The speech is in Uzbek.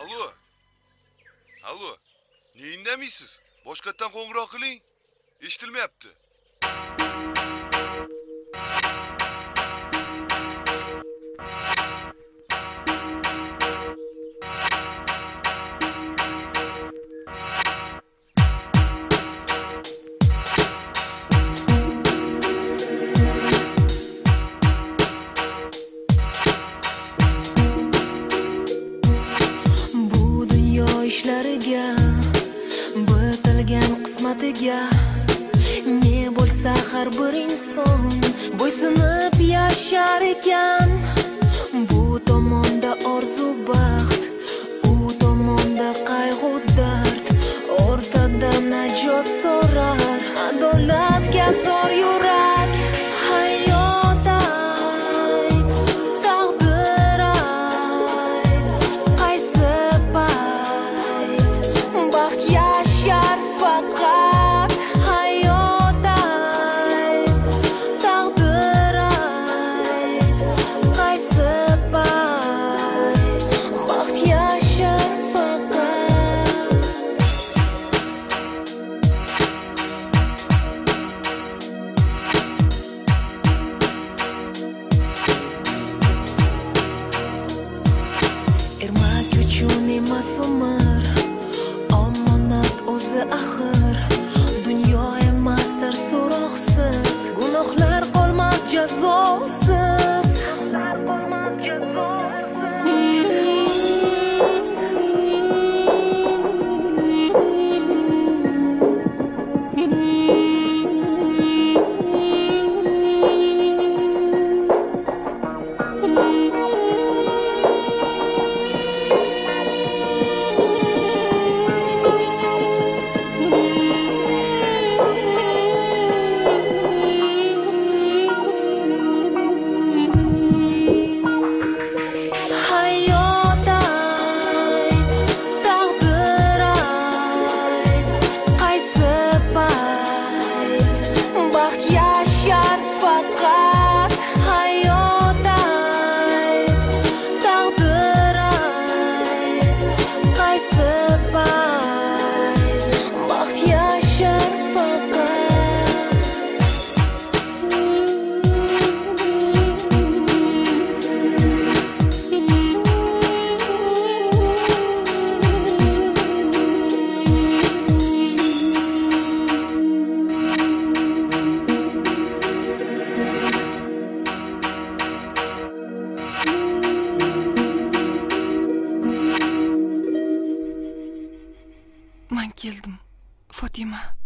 Alo. Alo. Ne indemiysiz? Boshqatdan qo'ng'iroq qiling. Eshitilmayapti. ishlariga bitilgan qismatiga ne bo'lsa har bir inson bo'ysunib yashar ekan. Bu tomonda orzu baxt, u tomonda qayg'u dard, o'rtada najot so'rar adolatga zor yurak. Hayot ayt, taqdir ayt, qaysi payt baxt yashar faqat. Hayot ayt, taqdir ayt, qaysi payt baxt yashar faqat. Ermak uchun emas umr, omonat o'zi axir. Dunyo emasdir so'roqsiz, gunohlar qolmas jazosiz. Hayot ayt, taqdir ayt, qaysi payt baxt yashar faqat. Hayot ayt, taqdir ayt, qaysi payt baxt yashar faqat. Men keldim, Fotima.